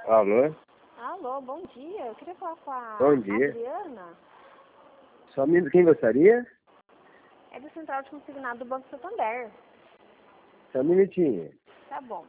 Alô? Alô, bom dia. Eu queria falar com a Bom dia. Adriana. Só me... Quem gostaria? É do Central de Consignado do Banco Santander. Só um minutinho. Tá bom.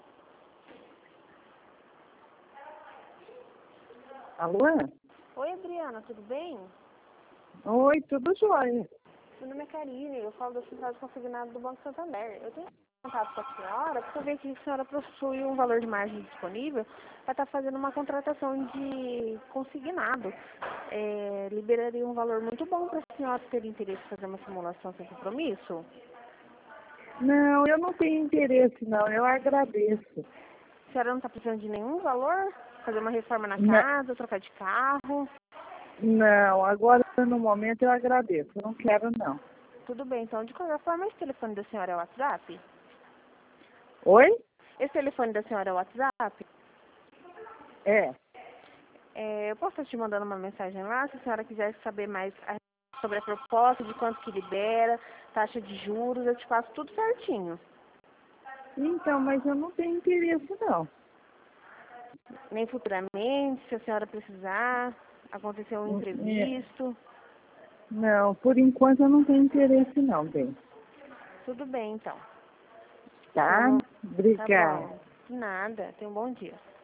Alô? Oi, Adriana, tudo bem? Oi, tudo jóia. Meu nome é Karine, eu falo do Central de Consignado do Banco Santander. Eu tenho contato com a senhora porque eu vejo que a senhora possui um valor de margem disponível para estar fazendo uma contratação de consignado. Liberaria um valor muito bom para a senhora ter interesse em fazer uma simulação sem compromisso? Não, eu não tenho interesse, não. Eu agradeço. A senhora não está precisando de nenhum valor? Fazer uma reforma na Não. casa, trocar de carro? Não, agora no momento eu agradeço. Eu não quero, não. Tudo bem, então de qualquer forma esse telefone da senhora é o WhatsApp? Oi? Esse telefone da senhora é o WhatsApp? É. Eu posso estar te mandando uma mensagem lá, se a senhora quiser saber mais sobre a proposta, de quanto que libera, taxa de juros, eu te passo tudo certinho. Então, mas eu não tenho interesse, não. Nem futuramente, se a senhora precisar, acontecer um imprevisto. Não, por enquanto eu não tenho interesse, não, bem. Tudo bem, então. Tá? Tá Obrigada. bom. De nada. Tenha um bom dia.